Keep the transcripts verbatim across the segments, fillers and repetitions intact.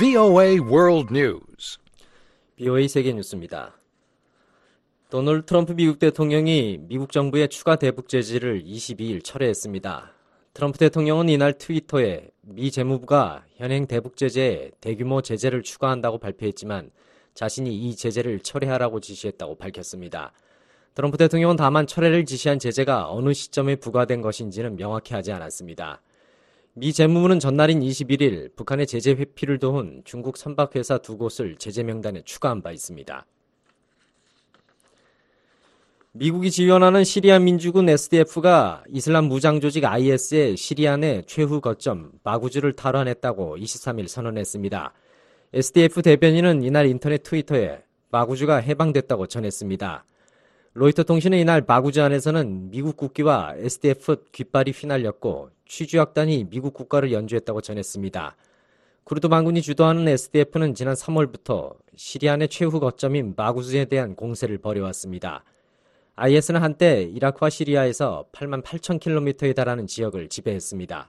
브이오에이 World News. 브이오에이 세계 뉴스입니다. 도널드 트럼프 미국 대통령이 미국 정부의 추가 대북 제재를 이십이일 철회했습니다. 트럼프 대통령은 이날 트위터에 미 재무부가 현행 대북 제재에 대규모 제재를 추가한다고 발표했지만 자신이 이 제재를 철회하라고 지시했다고 밝혔습니다. 트럼프 대통령은 다만 철회를 지시한 제재가 어느 시점에 부과된 것인지는 명확히 하지 않았습니다. 미 재무부는 전날인 이십일일 북한의 제재 회피를 도운 중국 선박회사 두 곳을 제재 명단에 추가한 바 있습니다. 미국이 지원하는 시리아 민주군 에스디에프가 이슬람 무장 조직 아이에스의 시리아 내 최후 거점 바구즈를 탈환했다고 이십삼일 선언했습니다. 에스디에프 대변인은 이날 인터넷 트위터에 바구즈가 해방됐다고 전했습니다. 로이터 통신은 이날 바구즈 안에서는 미국 국기와 에스디에프 깃발이 휘날렸고 취주약단이 미국 국가를 연주했다고 전했습니다. 쿠르드 반군이 주도하는 에스디에프는 지난 삼월부터 시리아 내 최후 거점인 바구즈에 대한 공세를 벌여왔습니다. 아이에스는 한때 이라크와 시리아에서 팔만 팔천 킬로미터에 달하는 지역을 지배했습니다.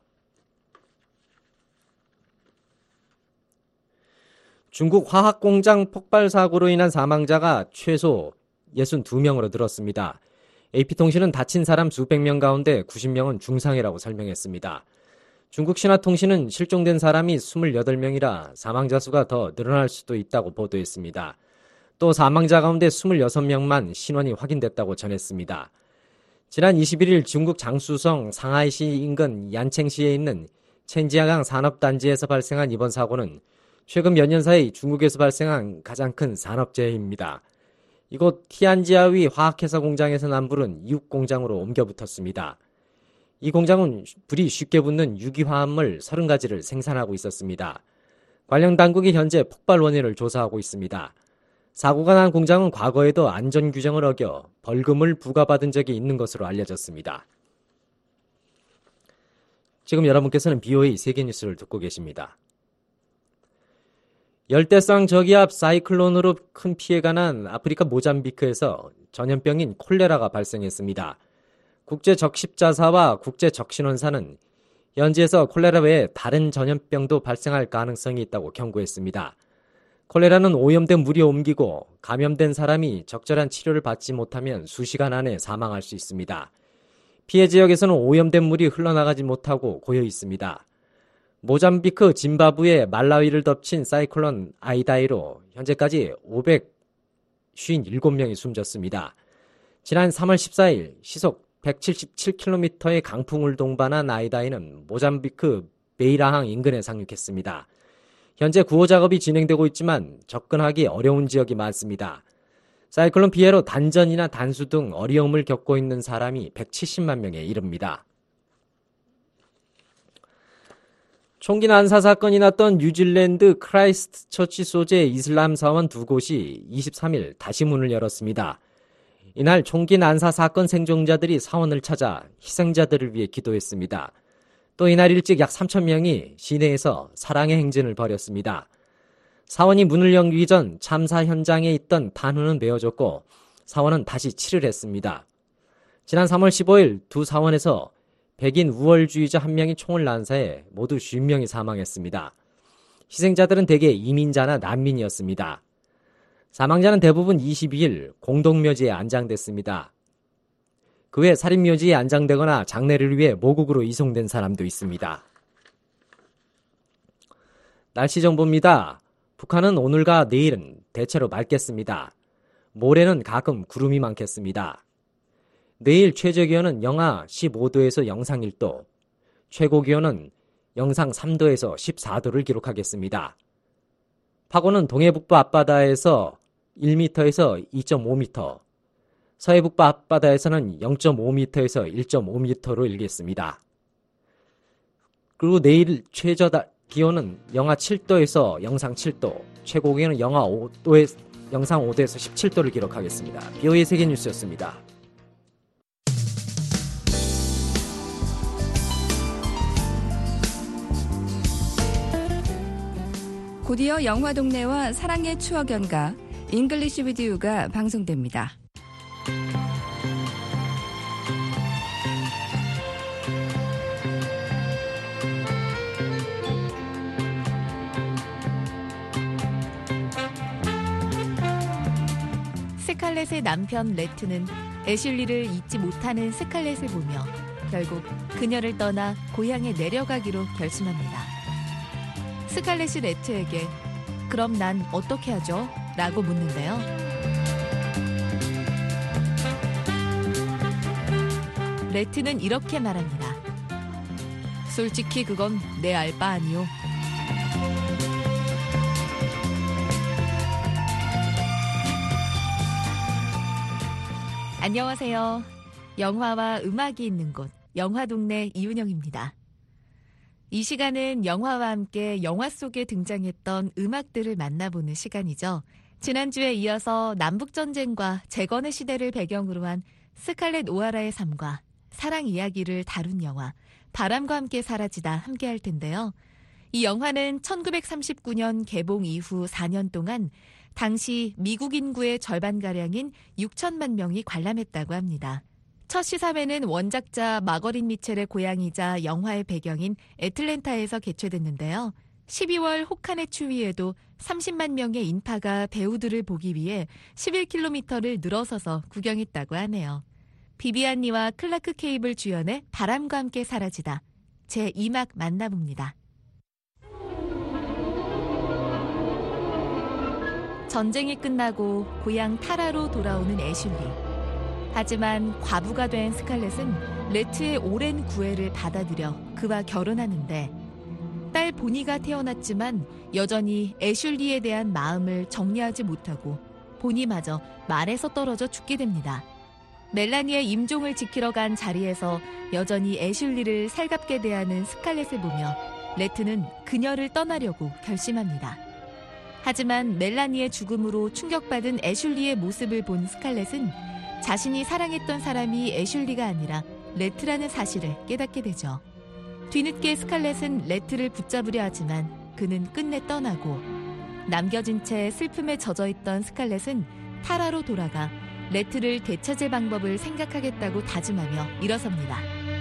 중국 화학공장 폭발 사고로 인한 사망자가 최소 육십이 명으로 늘었습니다. 에이피통신은 다친 사람 수백 명 가운데 구십 명은 중상이라고 설명했습니다. 중국 신화통신은 실종된 사람이 이십팔 명이라 사망자 수가 더 늘어날 수도 있다고 보도했습니다. 또 사망자 가운데 이십육 명만 신원이 확인됐다고 전했습니다. 지난 이십일일 중국 장쑤성 상하이시 인근 얀챙시에 있는 첸지야강 산업단지에서 발생한 이번 사고는 최근 몇 년 사이 중국에서 발생한 가장 큰 산업재해입니다. 이곳 티안지아위 화학회사 공장에서 남불은 이웃 공장으로 옮겨 붙었습니다. 이 공장은 불이 쉽게 붙는 유기화합물 서른 가지를 생산하고 있었습니다. 관련 당국이 현재 폭발 원인을 조사하고 있습니다. 사고가 난 공장은 과거에도 안전규정을 어겨 벌금을 부과받은 적이 있는 것으로 알려졌습니다. 지금 여러분께서는 브이오에이 세계뉴스를 듣고 계십니다. 열대성 저기압 사이클론으로 큰 피해가 난 아프리카 모잠비크에서 전염병인 콜레라가 발생했습니다. 국제적십자사와 국제적신원사는 현지에서 콜레라 외에 다른 전염병도 발생할 가능성이 있다고 경고했습니다. 콜레라는 오염된 물이 옮기고 감염된 사람이 적절한 치료를 받지 못하면 수시간 안에 사망할 수 있습니다. 피해 지역에서는 오염된 물이 흘러나가지 못하고 고여 있습니다. 모잠비크, 짐바브웨, 말라위를 덮친 사이클론 아이다이로 현재까지 오백오십칠 명이 숨졌습니다. 지난 삼월 십사일 시속 백칠십칠 킬로미터의 강풍을 동반한 아이다이는 모잠비크 베이라항 인근에 상륙했습니다. 현재 구호 작업이 진행되고 있지만 접근하기 어려운 지역이 많습니다. 사이클론 피해로 단전이나 단수 등 어려움을 겪고 있는 사람이 백칠십만 명에 이릅니다. 총기 난사 사건이 났던 뉴질랜드 크라이스트처치 소재 이슬람 사원 두 곳이 이십삼일 다시 문을 열었습니다. 이날 총기 난사 사건 생존자들이 사원을 찾아 희생자들을 위해 기도했습니다. 또 이날 일찍 약 삼천 명이 시내에서 사랑의 행진을 벌였습니다. 사원이 문을 열기 전 참사 현장에 있던 판후는 메어졌고 사원은 다시 칠을 했습니다. 지난 삼월 십오일 두 사원에서 백인 우월주의자 한 명이 총을 난사해 모두 오십 명이 사망했습니다. 희생자들은 대개 이민자나 난민이었습니다. 사망자는 대부분 이십이일 공동묘지에 안장됐습니다. 그 외 살인묘지에 안장되거나 장례를 위해 모국으로 이송된 사람도 있습니다. 날씨 정보입니다. 북한은 오늘과 내일은 대체로 맑겠습니다. 모레는 가끔 구름이 많겠습니다. 내일 최저기온은 영하 십오도에서 영상 일도, 최고기온은 영상 삼도에서 십사도를 기록하겠습니다. 파고는 동해북부 앞바다에서 일 미터에서 이 점 오 미터, 서해북부 앞바다에서는 영 점 오 미터에서 일 점 오 미터로 일겠습니다. 그리고 내일 최저 기온은 영하 칠도에서 영상 칠도, 최고기온은 영하 오도에서 영상 오도에서 십칠도를 기록하겠습니다. 브이오에이 세계뉴스였습니다. 곧이어 영화동네와 사랑의 추억 연가, 잉글리시 위드 유가 방송됩니다. 스칼렛의 남편 레트는 애슐리를 잊지 못하는 스칼렛을 보며 결국 그녀를 떠나 고향에 내려가기로 결심합니다. 스칼렛이 레트에게 그럼 난 어떻게 하죠? 라고 묻는데요. 레트는 이렇게 말합니다. 솔직히 그건 내 알 바 아니오. 안녕하세요. 영화와 음악이 있는 곳, 영화동네 이윤영입니다. 이 시간은 영화와 함께 영화 속에 등장했던 음악들을 만나보는 시간이죠. 지난주에 이어서 남북전쟁과 재건의 시대를 배경으로 한 스칼렛 오하라의 삶과 사랑 이야기를 다룬 영화 바람과 함께 사라지다 함께 할 텐데요. 이 영화는 천구백삼십구 년 개봉 이후 사 년 동안 당시 미국 인구의 절반가량인 육천만 명이 관람했다고 합니다. 첫 시사회는 원작자 마거릿 미첼의 고향이자 영화의 배경인 애틀랜타에서 개최됐는데요. 십이월 혹한의 추위에도 삼십만 명의 인파가 배우들을 보기 위해 십일 킬로미터를 늘어서서 구경했다고 하네요. 비비안 리와 클라크 케이블 주연의 바람과 함께 사라지다 제이 막 만나봅니다. 전쟁이 끝나고 고향 타라로 돌아오는 애슐리. 하지만 과부가 된 스칼렛은 레트의 오랜 구애를 받아들여 그와 결혼하는데 딸 보니가 태어났지만 여전히 애슐리에 대한 마음을 정리하지 못하고 보니마저 말에서 떨어져 죽게 됩니다. 멜라니의 임종을 지키러 간 자리에서 여전히 애슐리를 살갑게 대하는 스칼렛을 보며 레트는 그녀를 떠나려고 결심합니다. 하지만 멜라니의 죽음으로 충격받은 애슐리의 모습을 본 스칼렛은 자신이 사랑했던 사람이 애슐리가 아니라 레트라는 사실을 깨닫게 되죠. 뒤늦게 스칼렛은 레트를 붙잡으려 하지만 그는 끝내 떠나고 남겨진 채 슬픔에 젖어있던 스칼렛은 타라로 돌아가 레트를 되찾을 방법을 생각하겠다고 다짐하며 일어섭니다.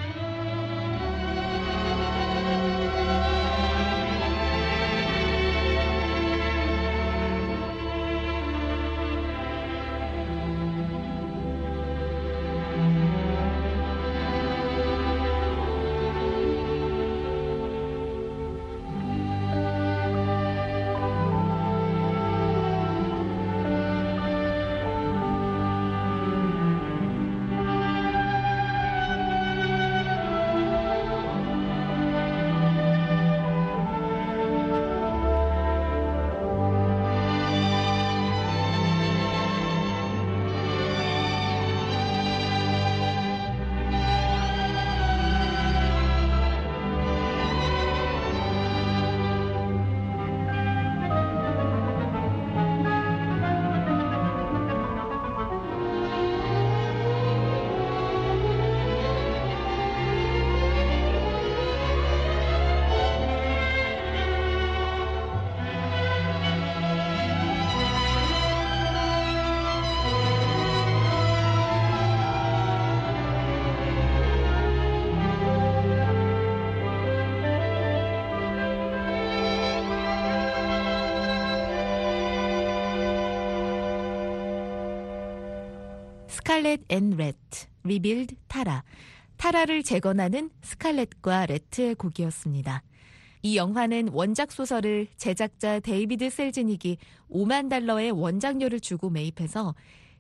스칼렛 앤 레트, 리빌드 타라. 타라를 재건하는 스칼렛과 레트의 곡이었습니다. 이 영화는 원작 소설을 제작자 데이비드 셀즈닉이 오만 달러의 원작료를 주고 매입해서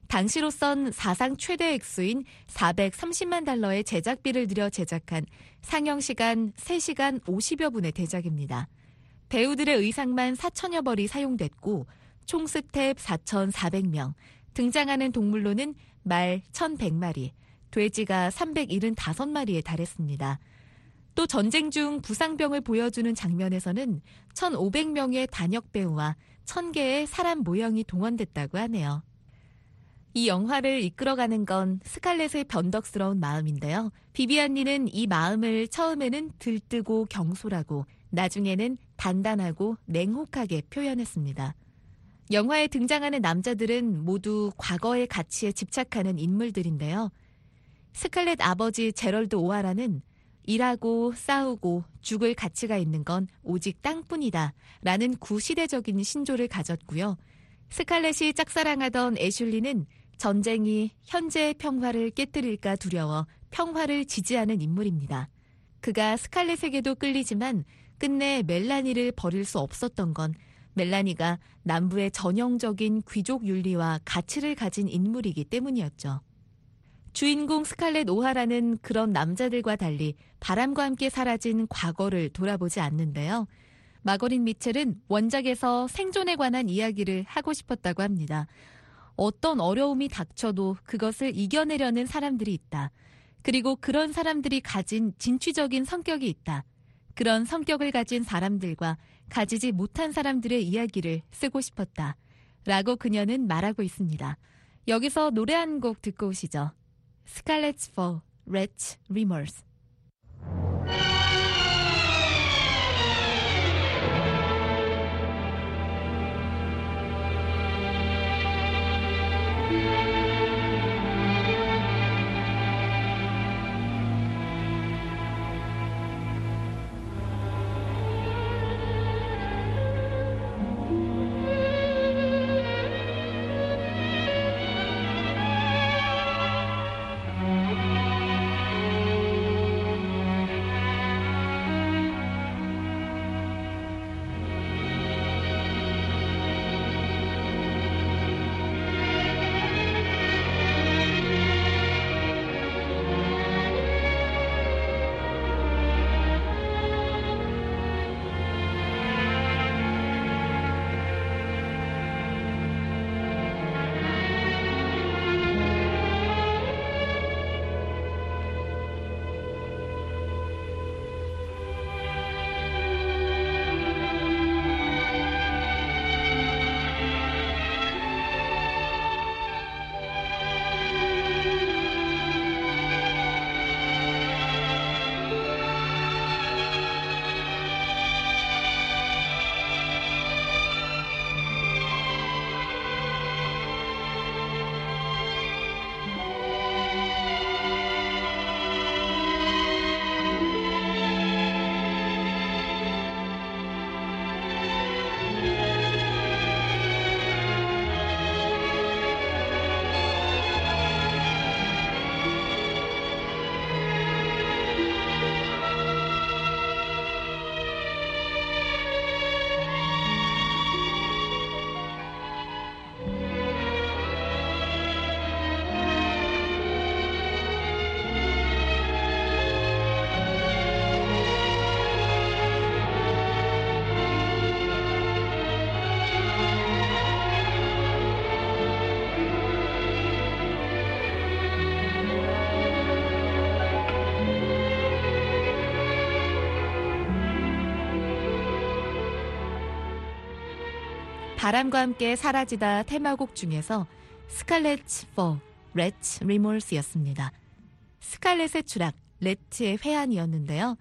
당시로선 사상 최대 액수인 사백삼십만 달러의 제작비를 들여 제작한 상영시간 세 시간 오십여 분의 대작입니다. 배우들의 의상만 사천여 벌이 사용됐고 총 스텝 사천사백 명, 등장하는 동물로는 말 천백 마리, 돼지가 삼백칠십오 마리에 달했습니다. 또 전쟁 중 부상병을 보여주는 장면에서는 천오백 명의 단역 배우와 천 개의 사람 모형이 동원됐다고 하네요. 이 영화를 이끌어가는 건 스칼렛의 변덕스러운 마음인데요. 비비안 리는 이 마음을 처음에는 들뜨고 경솔하고 나중에는 단단하고 냉혹하게 표현했습니다. 영화에 등장하는 남자들은 모두 과거의 가치에 집착하는 인물들인데요. 스칼렛 아버지 제럴드 오하라는 일하고 싸우고 죽을 가치가 있는 건 오직 땅뿐이다 라는 구시대적인 신조를 가졌고요. 스칼렛이 짝사랑하던 애슐리는 전쟁이 현재의 평화를 깨뜨릴까 두려워 평화를 지지하는 인물입니다. 그가 스칼렛에게도 끌리지만 끝내 멜라니를 버릴 수 없었던 건 멜라니가 남부의 전형적인 귀족 윤리와 가치를 가진 인물이기 때문이었죠. 주인공 스칼렛 오하라는 그런 남자들과 달리 바람과 함께 사라진 과거를 돌아보지 않는데요. 마거린 미첼은 원작에서 생존에 관한 이야기를 하고 싶었다고 합니다. 어떤 어려움이 닥쳐도 그것을 이겨내려는 사람들이 있다. 그리고 그런 사람들이 가진 진취적인 성격이 있다. 그런 성격을 가진 사람들과 가지지 못한 사람들의 이야기를 쓰고 싶었다. 라고 그녀는 말하고 있습니다. 여기서 노래 한 곡 듣고 오시죠. Scarlet's Fall, Wretch, Remorse. 바람과 함께 사라지다 테마곡 중에서 스칼렛's Fall, Wretch, Remorse였습니다. 스칼렛의 추락, 레트의 회한이었는데요.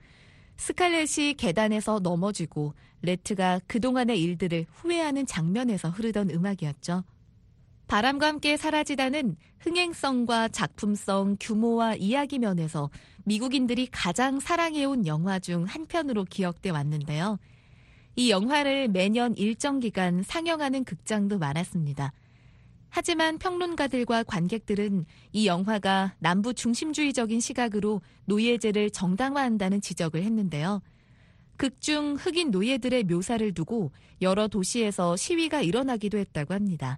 스칼렛이 계단에서 넘어지고 레트가 그동안의 일들을 후회하는 장면에서 흐르던 음악이었죠. 바람과 함께 사라지다는 흥행성과 작품성, 규모와 이야기 면에서 미국인들이 가장 사랑해온 영화 중 한 편으로 기억돼 왔는데요. 이 영화를 매년 일정 기간 상영하는 극장도 많았습니다. 하지만 평론가들과 관객들은 이 영화가 남부 중심주의적인 시각으로 노예제를 정당화한다는 지적을 했는데요. 극중 흑인 노예들의 묘사를 두고 여러 도시에서 시위가 일어나기도 했다고 합니다.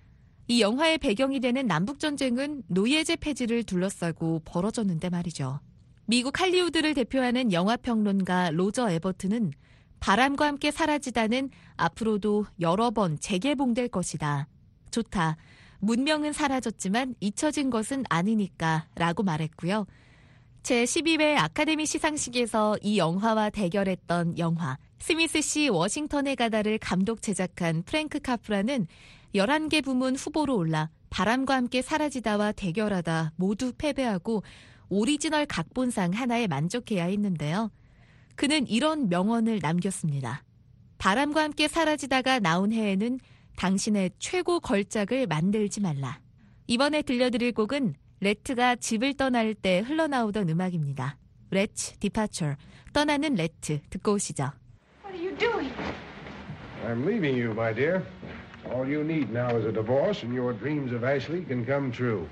이 영화의 배경이 되는 남북전쟁은 노예제 폐지를 둘러싸고 벌어졌는데 말이죠. 미국 할리우드를 대표하는 영화평론가 로저 에버트는 바람과 함께 사라지다는 앞으로도 여러 번 재개봉될 것이다. 좋다. 문명은 사라졌지만 잊혀진 것은 아니니까 라고 말했고요. 제십이 회 아카데미 시상식에서 이 영화와 대결했던 영화 스미스 씨 워싱턴에 가다를 감독 제작한 프랭크 카프라는 열한 개 부문 후보로 올라 바람과 함께 사라지다와 대결하다 모두 패배하고 오리지널 각본상 하나에 만족해야 했는데요. 그는 이런 명언을 남겼습니다. 바람과 함께 사라지다가 나온 해에는 당신의 최고 걸작을 만들지 말라. 이번에 들려드릴 곡은 레트가 집을 떠날 때 흘러나오던 음악입니다. Wretch, Departure, 떠나는 레트 듣고 오시죠. What are you doing? I'm leaving you, my dear. All you need now is a divorce, and your dreams of Ashley can come true.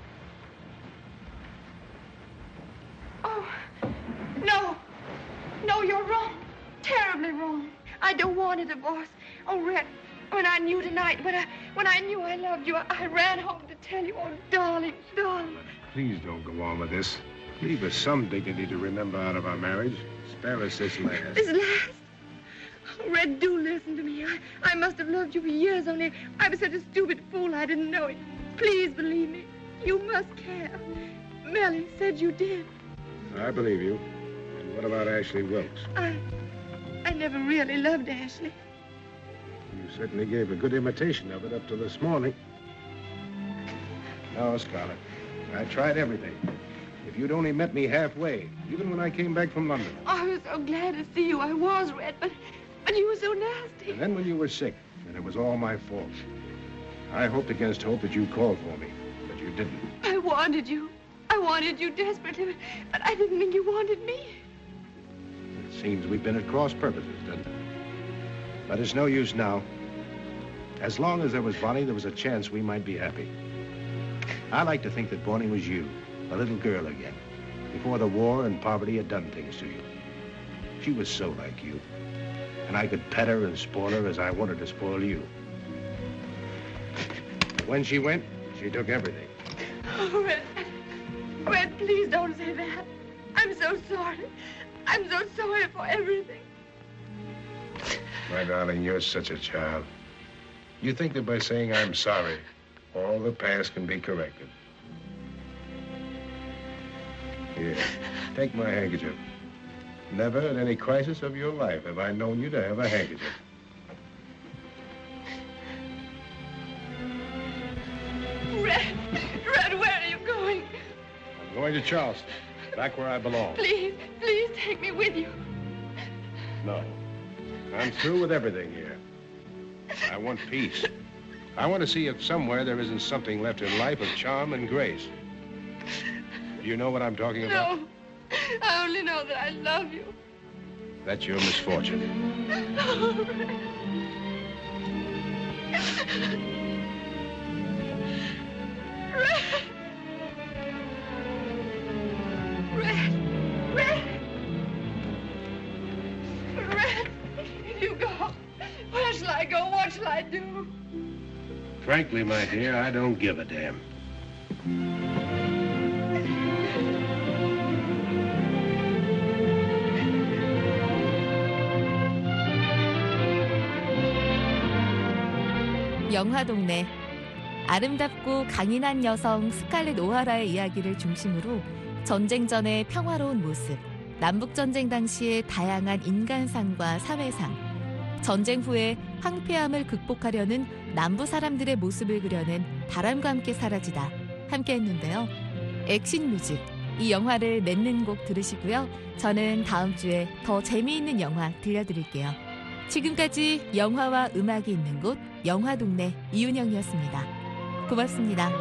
Oh, no. No, you're wrong. Terribly wrong. I don't want a divorce. Oh, Red, when I knew tonight, when I when I knew I loved you, I, I ran home to tell you, oh, darling, darling. Please don't go on with this. Leave us some dignity to remember out of our marriage. Spare us this last. This last? Oh, Red, do listen to me. I, I must have loved you for years, only I was such a stupid fool I didn't know it. Please believe me. You must care. Melly said you did. I believe you. And what about Ashley Wilkes? I... I never really loved Ashley. You certainly gave a good imitation of it up to this morning. No, Scarlett. I tried everything. If you'd only met me halfway, even when I came back from London. Oh, I was so glad to see you. I was, Red, but, but you were so nasty. And then when you were sick, and it was all my fault. I hoped against hope that you'd call for me, but you didn't. I wanted you. I wanted you desperately, but, but I didn't think you wanted me. It seems we've been at cross purposes, doesn't it? But it's no use now. As long as there was Bonnie, there was a chance we might be happy. I like to think that Bonnie was you, a little girl again, before the war and poverty had done things to you. She was so like you, and I could pet her and spoil her as I wanted to spoil you. But when she went, she took everything. Oh, Red, Red, please don't say that. I'm so sorry. I'm so sorry for everything. My darling, you're such a child. You think that by saying I'm sorry, all the past can be corrected. Here, take my handkerchief. Never at any crisis of your life have I known you to have a handkerchief. Red, Red, where are you going? I'm going to Charleston, back where I belong. Please, please take me with you. No. I'm through with everything here. I want peace. I want to see if somewhere there isn't something left in life of charm and grace. Do you know what I'm talking about? No. I only know that I love you. That's your misfortune. Oh, Red. Red. Red. Red. Red. You go. Where shall I go? What shall I do? Frankly, my dear, I don't give a damn. 영화동네. 아름답고 강인한 여성 스칼렛 오하라의 이야기를 중심으로 전쟁 전의 평화로운 모습, 남북전쟁 당시의 다양한 인간상과 사회상, 전쟁 후에 황폐함을 극복하려는 남부 사람들의 모습을 그려낸 바람과 함께 사라지다 함께 했는데요. 액션 뮤직, 이 영화를 맺는 곡 들으시고요. 저는 다음 주에 더 재미있는 영화 들려드릴게요. 지금까지 영화와 음악이 있는 곳 영화동네 이윤영이었습니다. 고맙습니다.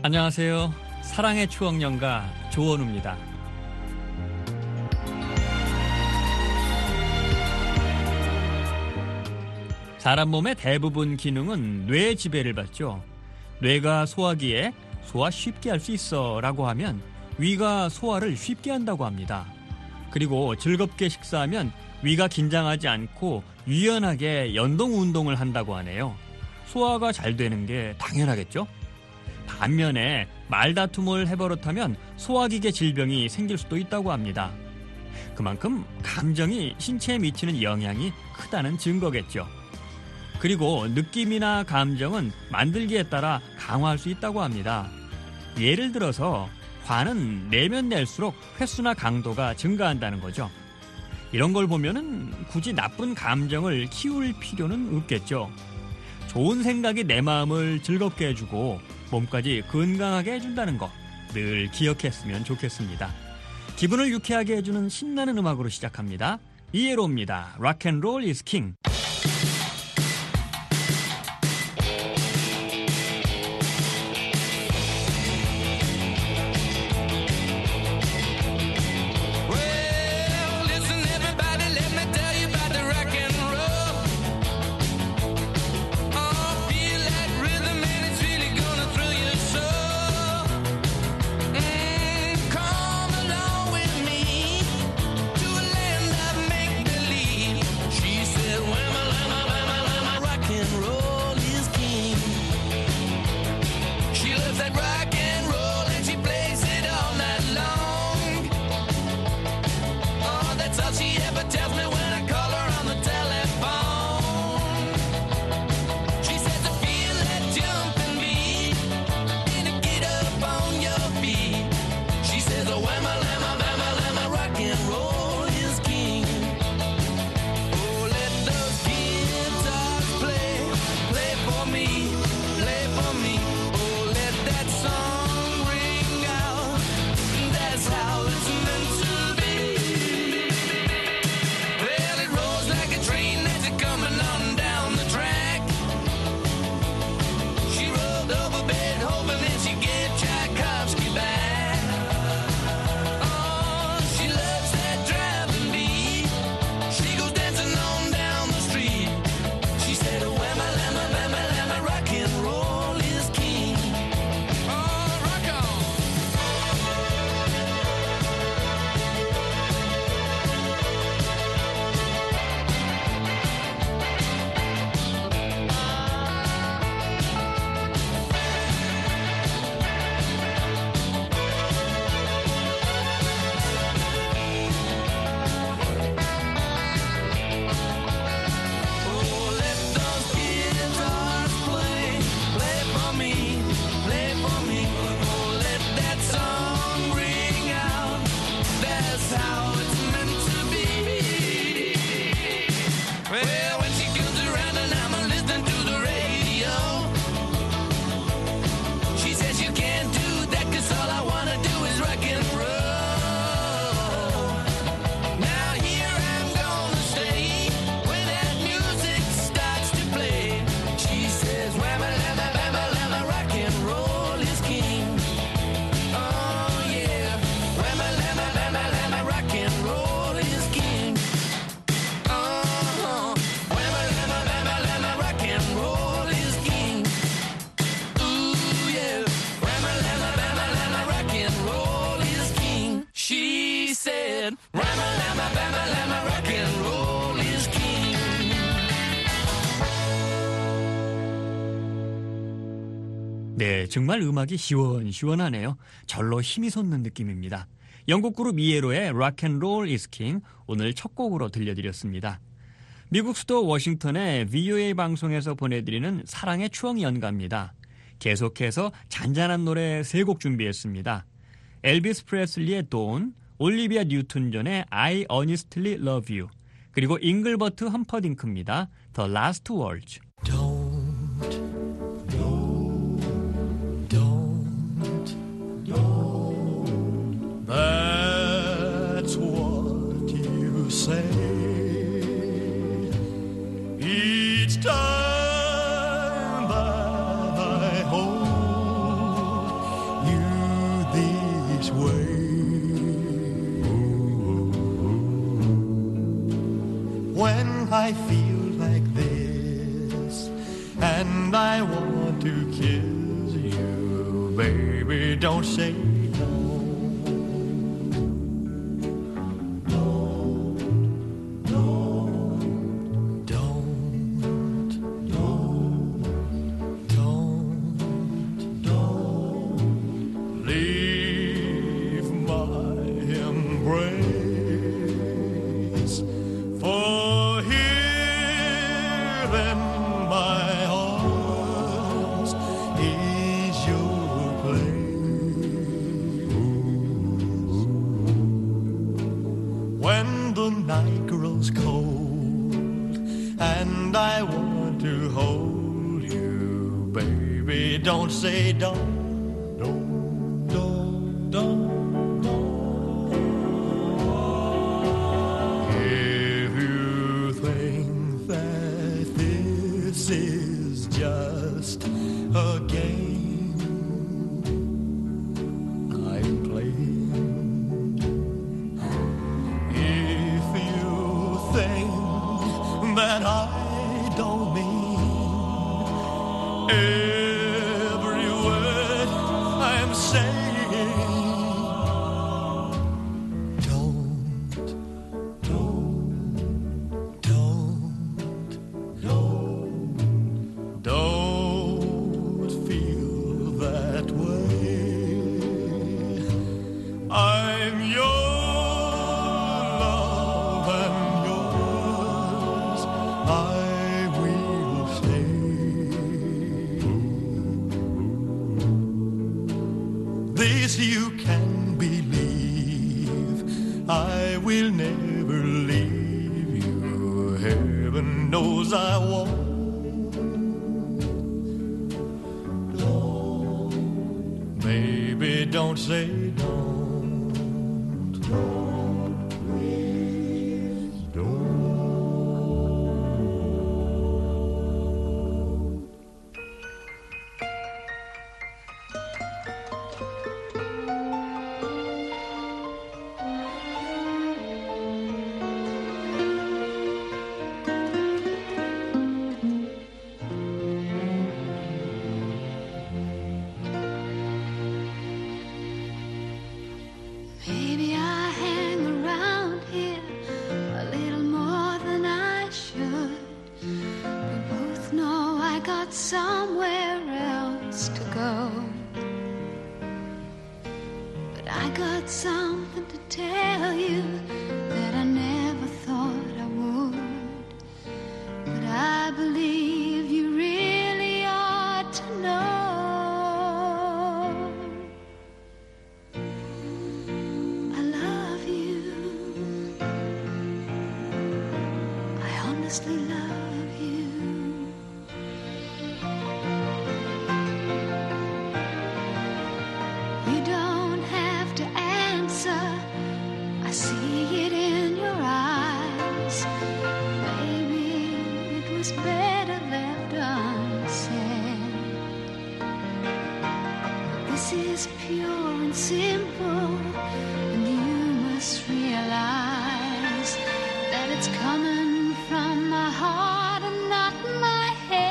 안녕하세요. 사랑의 추억 연가 조원우입니다. 사람 몸의 대부분 기능은 뇌의 지배를 받죠. 뇌가 소화기에 소화 쉽게 할 수 있어 라고 하면 위가 소화를 쉽게 한다고 합니다. 그리고 즐겁게 식사하면 위가 긴장하지 않고 유연하게 연동 운동을 한다고 하네요. 소화가 잘 되는 게 당연하겠죠? 반면에 말다툼을 해버릇하면 소화기계 질병이 생길 수도 있다고 합니다. 그만큼 감정이 신체에 미치는 영향이 크다는 증거겠죠. 그리고 느낌이나 감정은 만들기에 따라 강화할 수 있다고 합니다. 예를 들어서 화는 내면 낼수록 횟수나 강도가 증가한다는 거죠. 이런 걸 보면은 굳이 나쁜 감정을 키울 필요는 없겠죠. 좋은 생각이 내 마음을 즐겁게 해주고 몸까지 건강하게 해준다는 거 늘 기억했으면 좋겠습니다. 기분을 유쾌하게 해주는 신나는 음악으로 시작합니다. 이에로입니다. Rock and Roll is King. 네, 정말 음악이 시원시원하네요. 절로 힘이 솟는 느낌입니다. 영국 그룹 이에로의 Rock and Roll is King 오늘 첫 곡으로 들려드렸습니다. 미국 수도 워싱턴의 브이오에이 방송에서 보내드리는 사랑의 추억 연가입니다. 계속해서 잔잔한 노래 세 곡 준비했습니다. 엘비스 프레슬리의 Dawn, 올리비아 뉴튼 존의 I Honestly Love You, 그리고 잉글버트 험퍼딩크입니다. The Last Words. That's what you say each time that I hold I feel like this, and I want to kiss you, baby, don't say no. Don't say don't, don't, don't, don't, don't. If you think that this is just a game I'm playing, if you think that I don't mean it, you can believe I will never leave you. Heaven knows I won't. Don't, baby, don't say don't. Don't, please don't. Somewhere else to go, but I got something to tell you that I never thought I would, but I believe you really ought to know. I love you, I honestly love you. Better left unsaid. This is pure and simple, and you must realize that it's coming from my heart and not my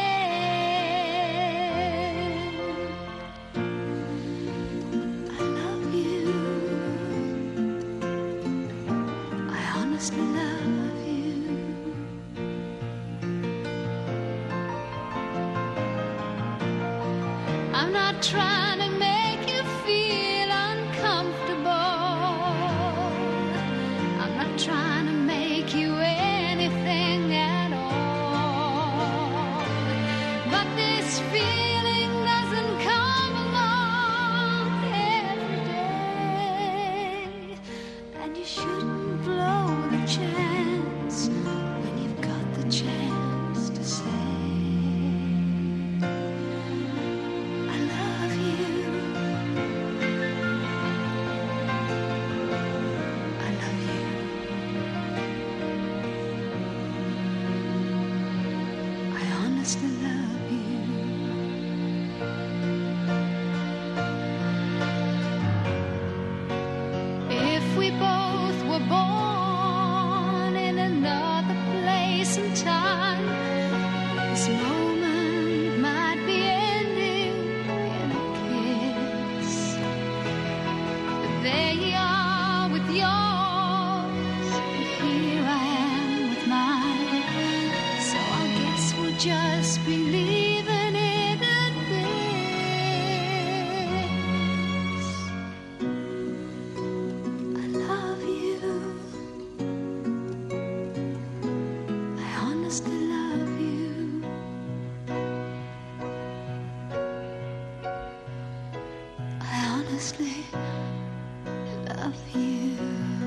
head. I love you, I honestly love you. I'm not trying to make you feel uncomfortable. I'm not trying to make you anything at all. But this feeling doesn't come along every day, and you shouldn't blow the chance when you've got the chance to say to love you. If we both were born in another place and time, there you are with yours, and here I am with mine. So I guess we'll just be leaving it at this. I love you. I honestly love you. I honestly love you.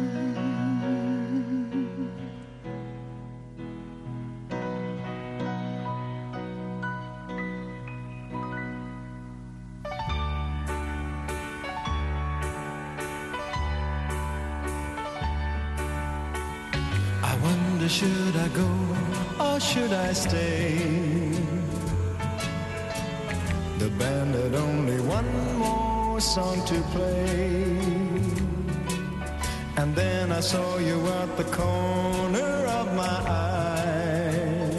I wonder, should I go or should I stay? The band had only one more song to play, and then I saw you at the corner of my eye,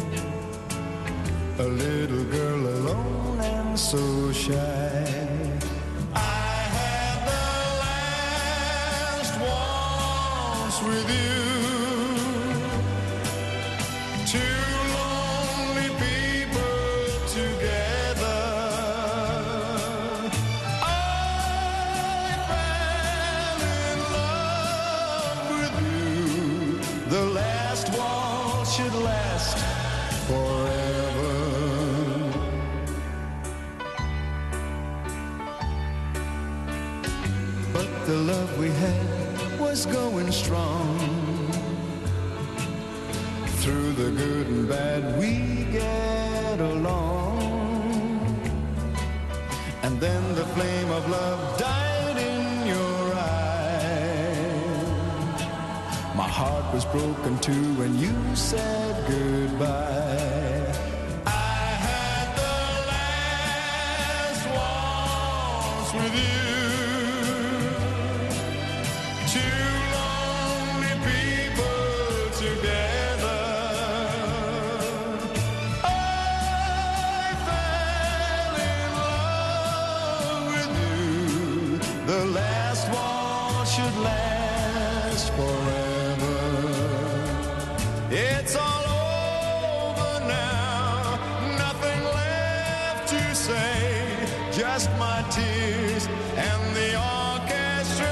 a little girl alone and so shy. I had the last waltz with you. Two lonely people together. I fell in love with you. The last waltz should last forever. But the love we had was going strong. Through the good and bad we get along. And then the flame of love died in your eyes. My heart was broken too when you said goodbye. I had the last waltz with you. Two lonely people together. The last waltz should last forever. It's all over now, nothing left to say, just my tears and the orchestra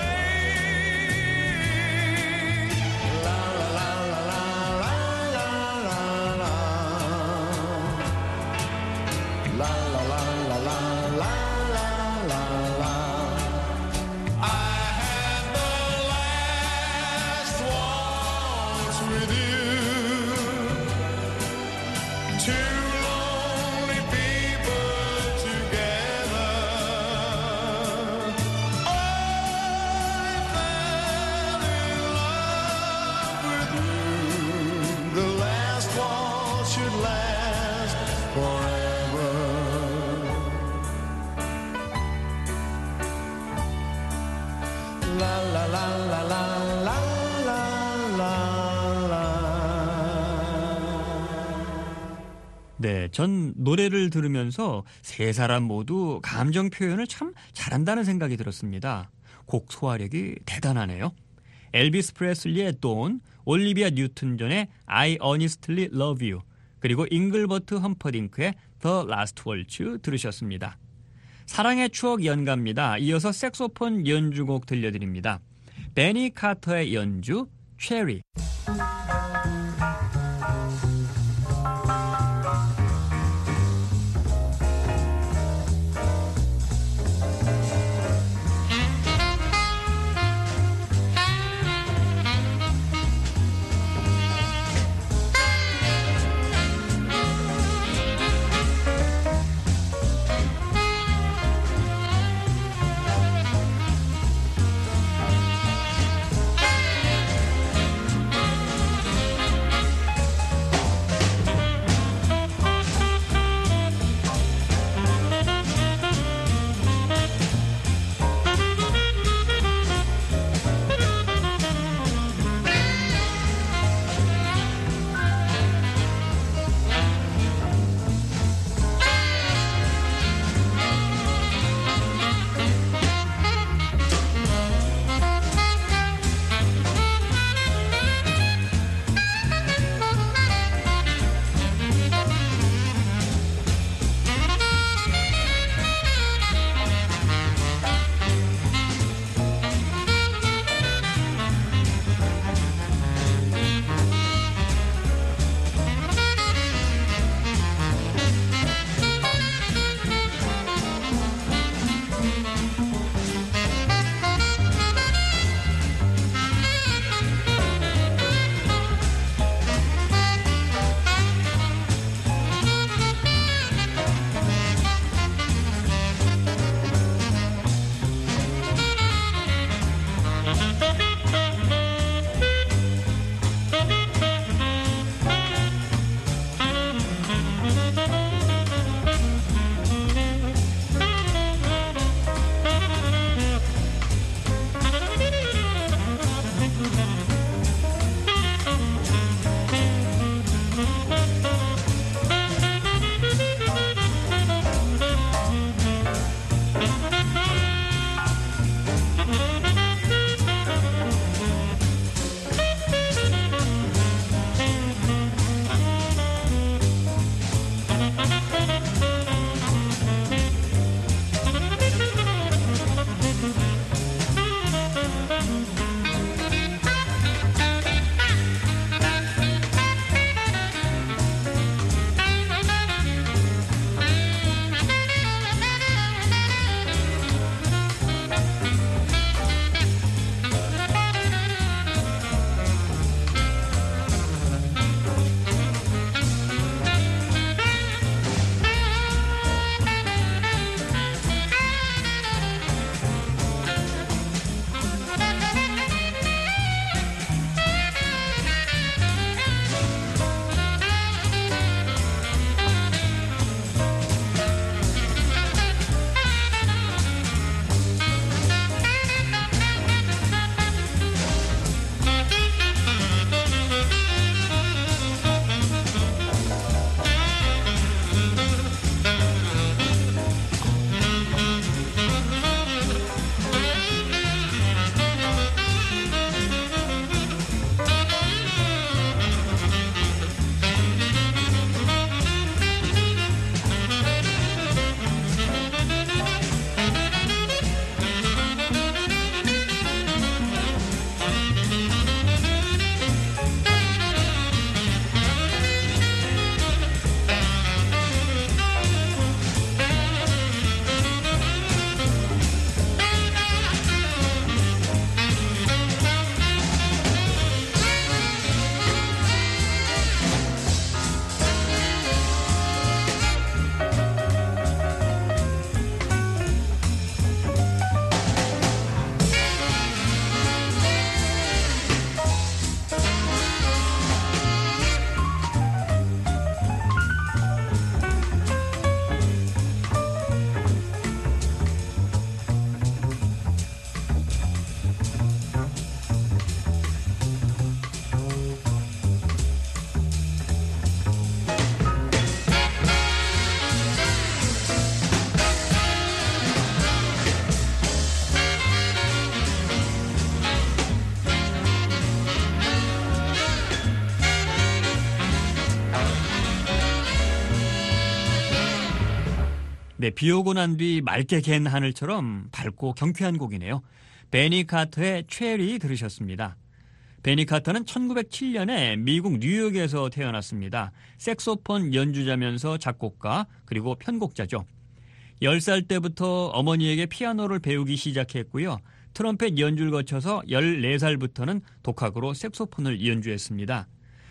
play. La la la la la la la la la la la la la la. 네, 전 노래를 들으면서 세 사람 모두 감정 표현을 참 잘한다는 생각이 들었습니다. 곡 소화력이 대단하네요. 엘비스 프레슬리의 Dawn, 올리비아 뉴튼 존의 I Honestly Love You, 그리고 잉글버트 험퍼딩크의 The Last Waltz 들으셨습니다. 사랑의 추억 연가입니다. 이어서 색소폰 연주곡 들려드립니다. 베니 카터의 연주, Cherry. 네, 비 오고 난 뒤 맑게 갠 하늘처럼 밝고 경쾌한 곡이네요. 베니 카터의 체리 들으셨습니다. 베니 카터는 천구백칠 년에 미국 뉴욕에서 태어났습니다. 색소폰 연주자면서 작곡가 그리고 편곡자죠. 열 살 때부터 어머니에게 피아노를 배우기 시작했고요. 트럼펫 연주를 거쳐서 열네 살부터는 독학으로 색소폰을 연주했습니다.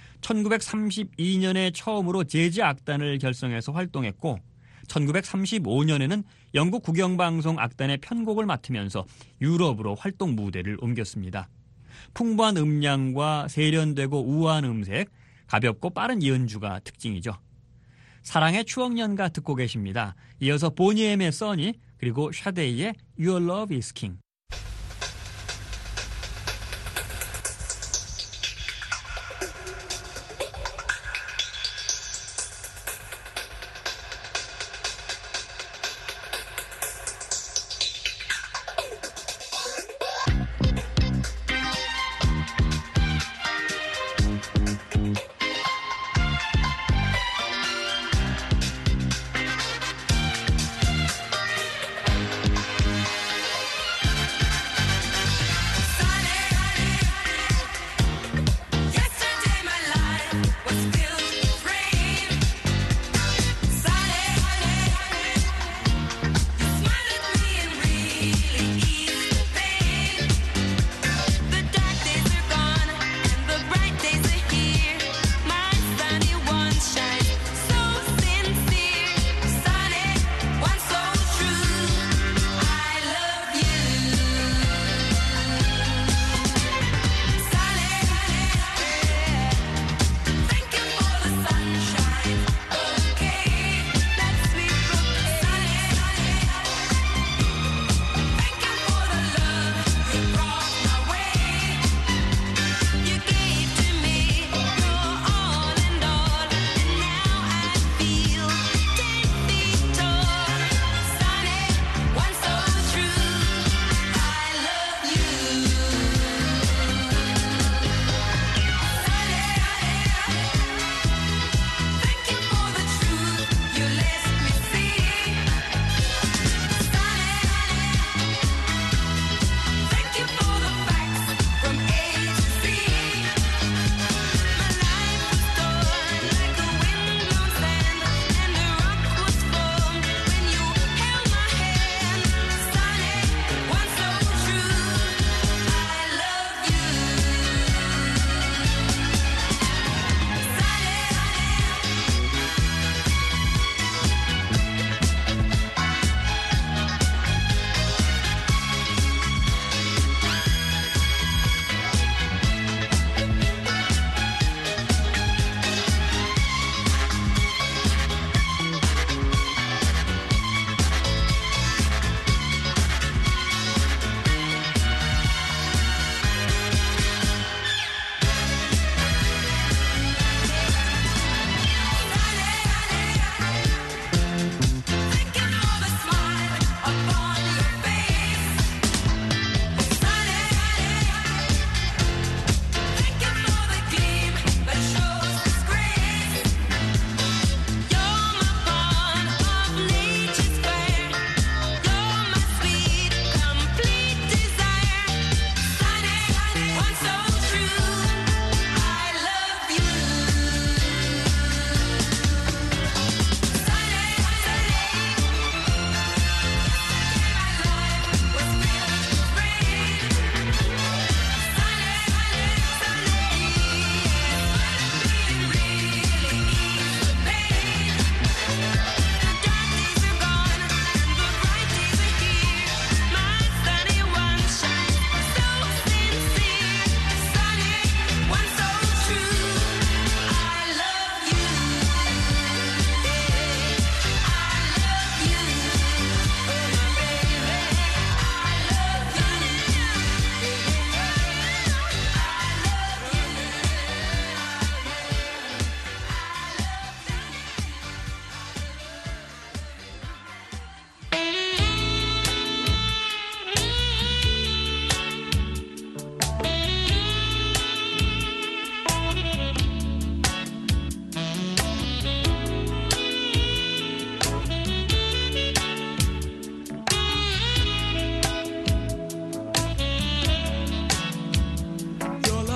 천구백삼십이 년에 처음으로 재즈 악단을 결성해서 활동했고 천구백삼십오 년에는 영국 국영방송 악단의 편곡을 맡으면서 유럽으로 활동 무대를 옮겼습니다. 풍부한 음량과 세련되고 우아한 음색, 가볍고 빠른 연주가 특징이죠. 사랑의 추억연가 듣고 계십니다. 이어서 보니엠의 써니 그리고 샤데이의 Your Love is King.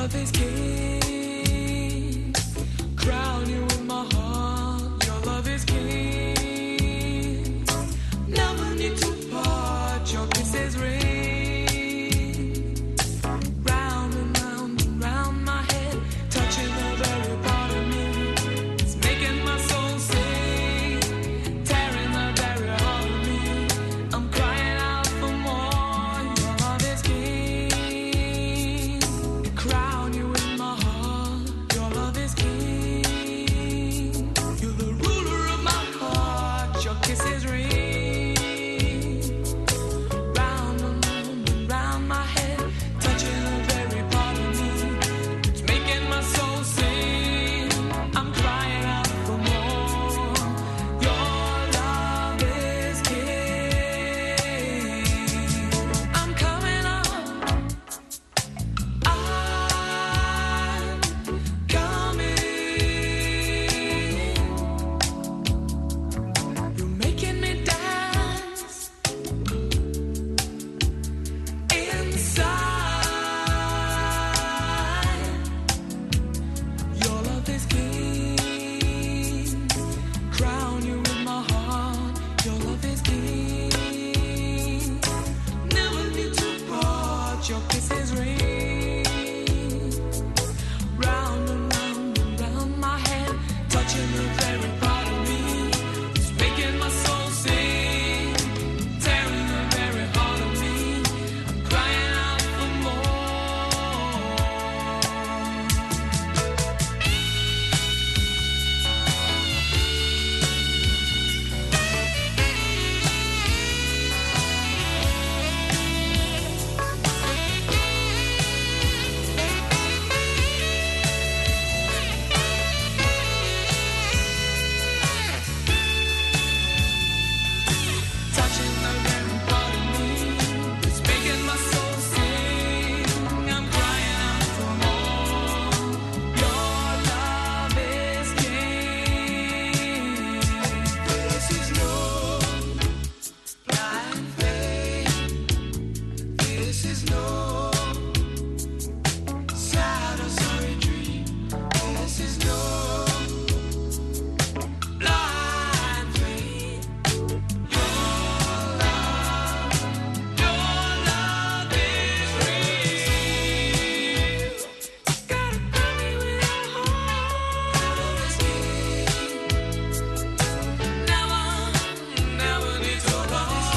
love is king. Crown you in my heart. Your love is king. Never need to part. Your kisses ring. Round and round and round my head, touching the very part of me. It's making my soul sing, tearing the very heart of me. I'm crying out for more. Your love is king. Crown you in my heart. Your love is king. You're the ruler of my heart. Your kisses ring. Round and round and round my head, touching the very part of me. It's making my soul sing. I'm crying out for more. Your love is king. I'm coming up. I'm coming. You're making me dance inside. Your love is king. Crown you in my heart. Your love is king. Never need to part. Your kisses ring. Round and round and round my head, touching the very part of me. It's making my soul sing, tearing the very heart of me. I'm crying out for more. Touching the very part of me. It's making my soul sing. I'm crying out for more. Your love is king. This is no blind faith. This is no sad or sorry dream. This is no blind faith. Your love, your love is real. Gotta fill me with your heart. Your love is king. Never, never need to part.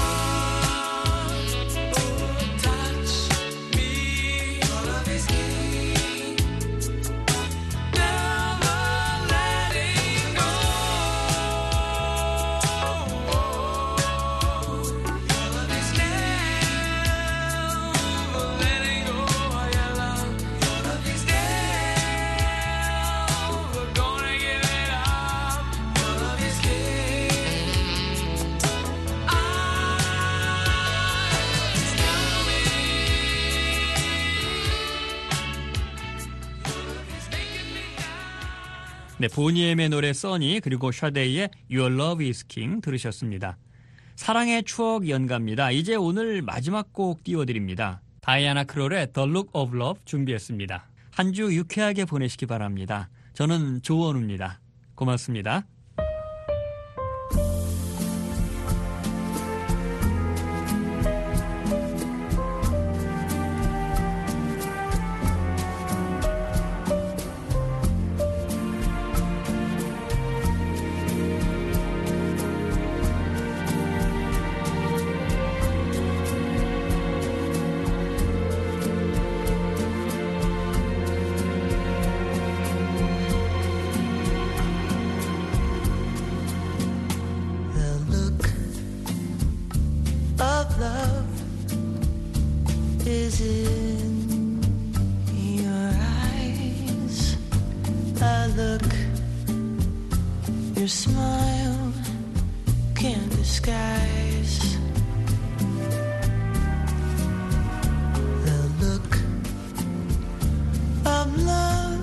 Oh, touch me. Your love is king. Never letting go. Your love is never letting go. Your love, your love is never gonna give it up. Your love is king. I is coming. Your love is making me down. 네, 보니엠의 노래 써니 그리고 샤데이의 Your Love is King 들으셨습니다. 사랑의 추억 연가입니다. 이제 오늘 마지막 곡 띄워드립니다. 다이아나 크롤의 The Look of Love 준비했습니다. 한 주 유쾌하게 보내시기 바랍니다. 저는 조원우입니다. 고맙습니다. The look of love is in your eyes. A look your smile can't disguise. The look of love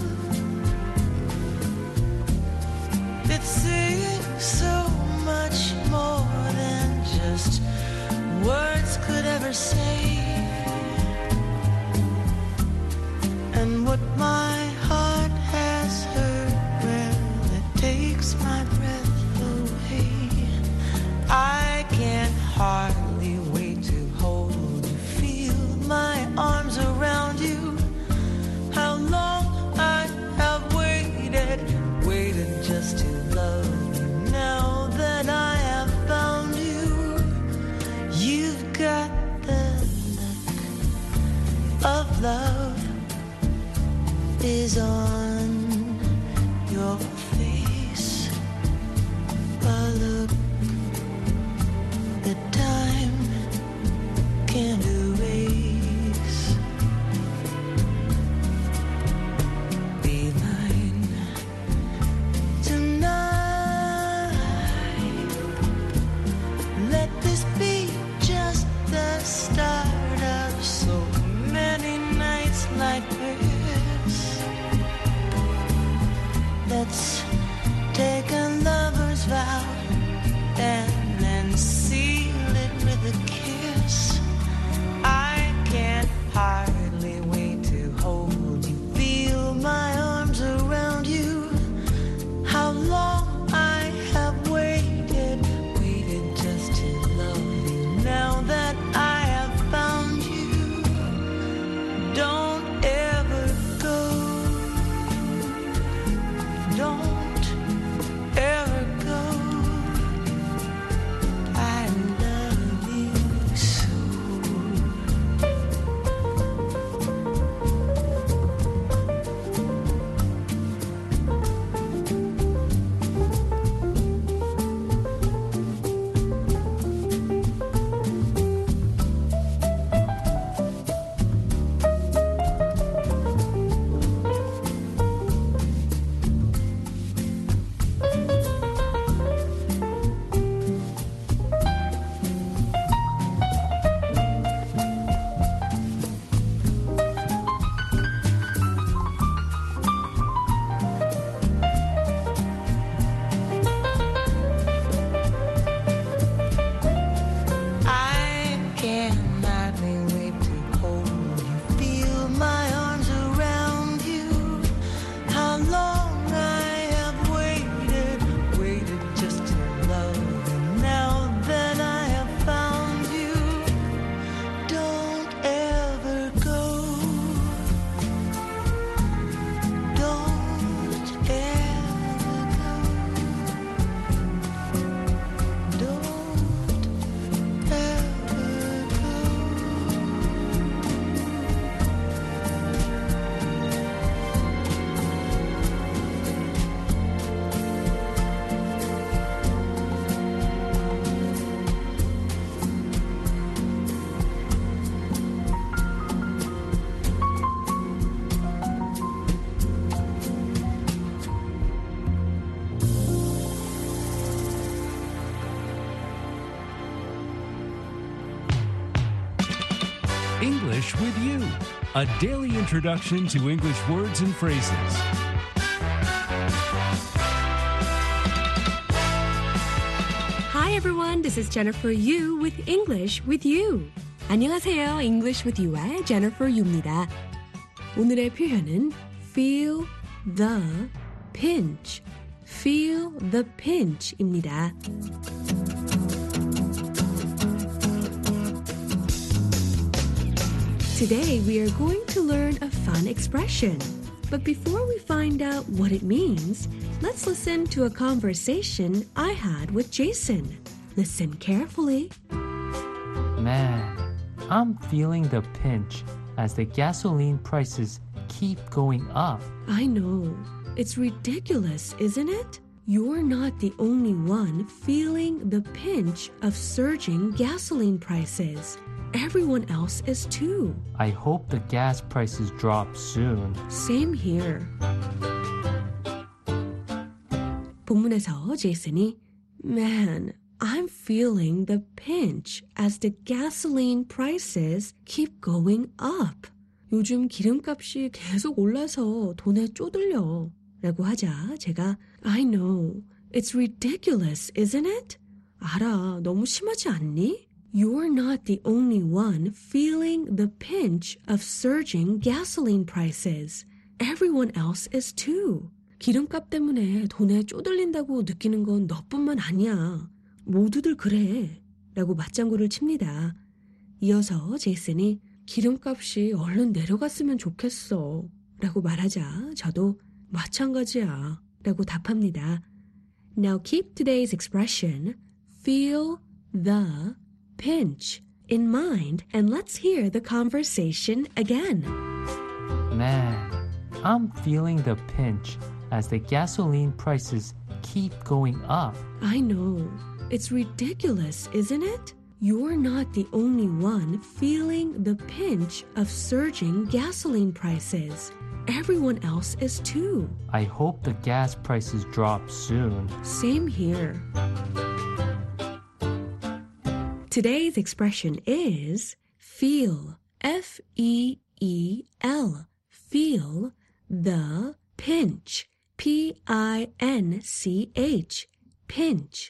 that's saying so much more than just words could ever say. And And what my heart has heard, well, it takes my breath away. I can't hardly wait to hold you, feel my arms around you. How long I have waited, waited just to love you. Now that I have found you, you've got the look of love is on your face, a look that time can't erase. Be mine tonight. Let this be just the start of so many nights like this. Let's take a lover's vow and then seal it with a kiss. I can't hardly wait to hold you, feel my arms around you. How long I have waited, waited just to love you. Now that I have found you, don't ever go. Don't ever go. I love you so. I can't hardly wait to hold you, feel my arms around you. How long I have waited, waited just to love you. Now that I have found you, don't ever go. Don't ever go. Don't ever go. English with You, a daily introduction to English words and phrases. Hi everyone, this is Jennifer Yu with English with You. 안녕하세요, English with You의 Jennifer Yu입니다. 오늘의 표현은 feel the pinch, feel the pinch입니다. Today we are going to learn a fun expression. But before we find out what it means, let's listen to a conversation I had with Jason. Listen carefully. Man, I'm feeling the pinch as the gasoline prices keep going up. I know. It's ridiculous, isn't it? You're not the only one feeling the pinch of surging gasoline prices. Everyone else is too. I hope the gas prices drop soon. Same here. 본문에서 제이슨이 Man, I'm feeling the pinch as the gasoline prices keep going up. 요즘 기름값이 계속 올라서 돈에 쪼들려. 라고 하자 제가 I know. It's ridiculous, isn't it? 알아. 너무 심하지 않니? You're not the only one feeling the pinch of surging gasoline prices. Everyone else is too. 기름값 때문에 돈에 쪼들린다고 느끼는 건 너뿐만 아니야. 모두들 그래. 라고 맞장구를 칩니다. 이어서 제이슨이 기름값이 얼른 내려갔으면 좋겠어. 라고 말하자 저도 마찬가지야. 라고 답합니다. Now keep today's expression, feel the pinch, in mind and let's hear the conversation again. Man, I'm feeling the pinch as the gasoline prices keep going up. I know. It's ridiculous, isn't it? You're not the only one feeling the pinch of surging gasoline prices. Everyone else is too. I hope the gas prices drop soon. Same here. Today's expression is feel. F E E L. Feel the pinch. P I N C H. Pinch.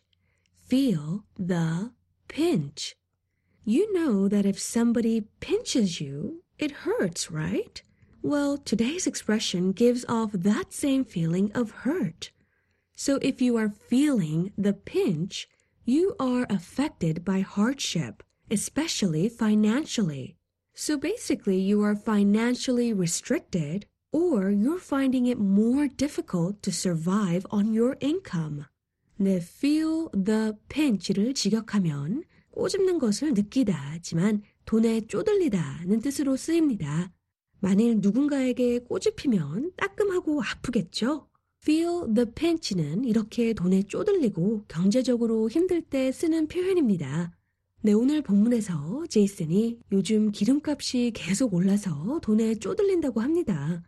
Feel the pinch. You know that if somebody pinches you, it hurts, right? Well, today's expression gives off that same feeling of hurt. So if you are feeling the pinch, you are affected by hardship, especially financially. So basically, you are financially restricted, or you're finding it more difficult to survive on your income. 네, feel the pinch를 직역하면 꼬집는 것을 느끼다지만 돈에 쪼들리다는 뜻으로 쓰입니다. 만일 누군가에게 꼬집히면 따끔하고 아프겠죠? Feel the pinch는 이렇게 돈에 쪼들리고 경제적으로 힘들 때 쓰는 표현입니다. 네, 오늘 본문에서 제이슨이 요즘 기름값이 계속 올라서 돈에 쪼들린다고 합니다.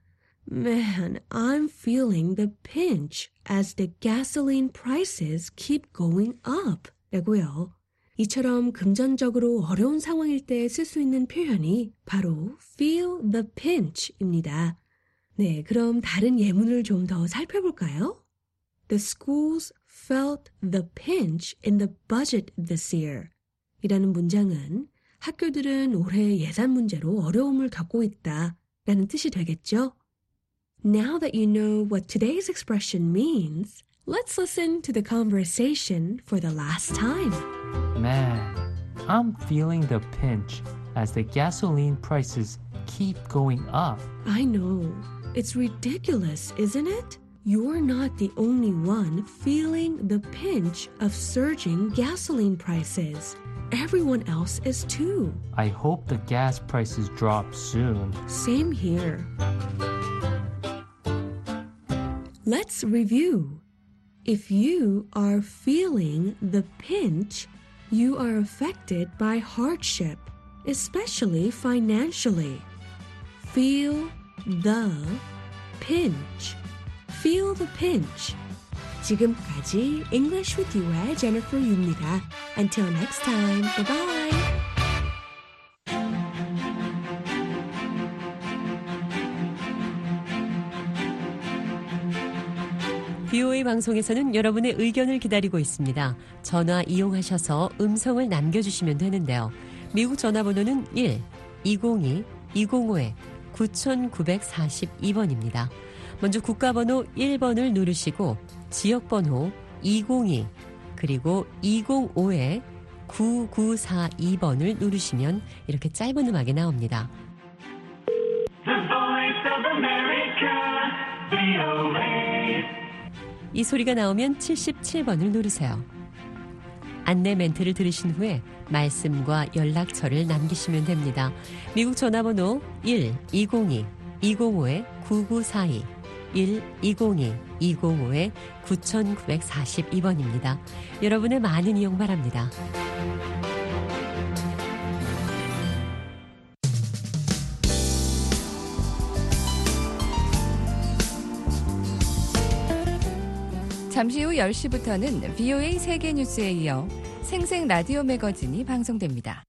Man, I'm feeling the pinch as the gasoline prices keep going up. 라고요. 이처럼 금전적으로 어려운 상황일 때 쓸 수 있는 표현이 바로 feel the pinch입니다. 네, 그럼 다른 예문을 좀 더 살펴볼까요? The schools felt the pinch in the budget this year. 이라는 문장은 학교들은 올해 예산 문제로 어려움을 겪고 있다 라는 뜻이 되겠죠? Now that you know what today's expression means, let's listen to the conversation for the last time. Man, I'm feeling the pinch as the gasoline prices keep going up. I know. It's ridiculous, isn't it? You're not the only one feeling the pinch of surging gasoline prices. Everyone else is too. I hope the gas prices drop soon. Same here. Let's review. If you are feeling the pinch, you are affected by hardship, especially financially. Feel the pinch. Feel the pinch. 지금까지 English with You의 Jennifer Yu입니다. Until next time, bye-bye. 비오에이 방송에서는 여러분의 의견을 기다리고 있습니다. 전화 이용하셔서 음성을 남겨주시면 되는데요. 미국 전화번호는 일 이공이 이공오 구구사이 번입니다. 먼저 국가번호 일 번을 누르시고 지역번호 이공이 그리고 이공오 구구사이 번을 누르시면 이렇게 짧은 음악이 나옵니다. The Voice of America, 비오에이. 이 소리가 나오면 칠십칠 번을 누르세요. 안내 멘트를 들으신 후에 말씀과 연락처를 남기시면 됩니다. 미국 전화번호 일 이공이 이공오 구구사이 일 이공이 이공오 구구사이 번입니다. 여러분의 많은 이용 바랍니다. 잠시 후 열 시부터는 비오에이 세계뉴스에 이어 생생 라디오 매거진이 방송됩니다.